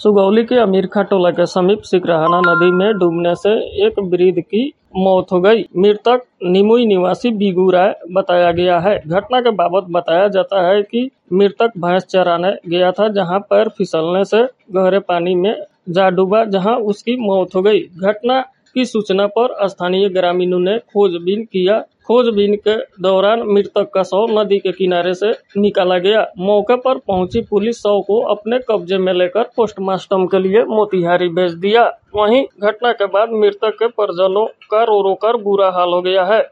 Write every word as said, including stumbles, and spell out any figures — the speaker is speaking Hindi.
सुगौली के अमीरखा टोला के समीप सिकरहाना नदी में डूबने से एक वृद्ध की मौत हो गई। मृतक निमुई निवासी बीगू राय बताया गया है। घटना के बाबत बताया जाता है कि मृतक भैंस चराने गया था, जहां पैर फिसलने से गहरे पानी में जा डूबा, जहां उसकी मौत हो गई। घटना की सूचना पर स्थानीय ग्रामीणों ने खोजबीन किया। खोजबीन के दौरान मृतक का शव नदी के किनारे से निकाला गया। मौके पर पहुंची पुलिस शव को अपने कब्जे में लेकर पोस्टमार्टम के लिए मोतिहारी भेज दिया। वहीं घटना के बाद मृतक के परिजनों का रो रो कर बुरा हाल हो गया है।